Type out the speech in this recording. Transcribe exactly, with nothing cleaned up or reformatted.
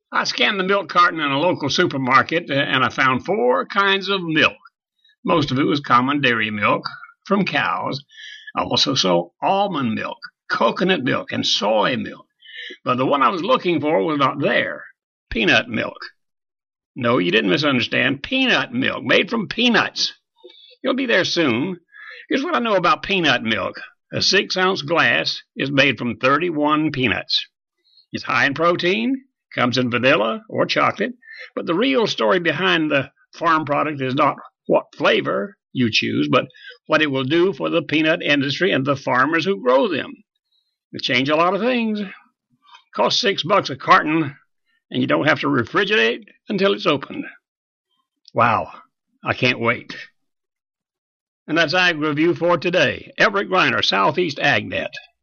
I scanned the milk carton in a local supermarket uh, and I found four kinds of milk. Most of it was common dairy milk from cows. I also saw almond milk, coconut milk, and soy milk. But the one I was looking for was not there. Peanut milk. No, you didn't misunderstand. Peanut milk, made from peanuts. You'll be there soon. Here's what I know about peanut milk. A six-ounce glass is made from thirty-one peanuts. It's high in protein, comes in vanilla or chocolate, but the real story behind the farm product is not what flavor you choose, but what it will do for the peanut industry and the farmers who grow them. It change a lot of things. It costs six bucks a carton, and you don't have to refrigerate until it's opened. Wow, I can't wait. And that's Ag Review for today. Everett Griner, Southeast AgNet.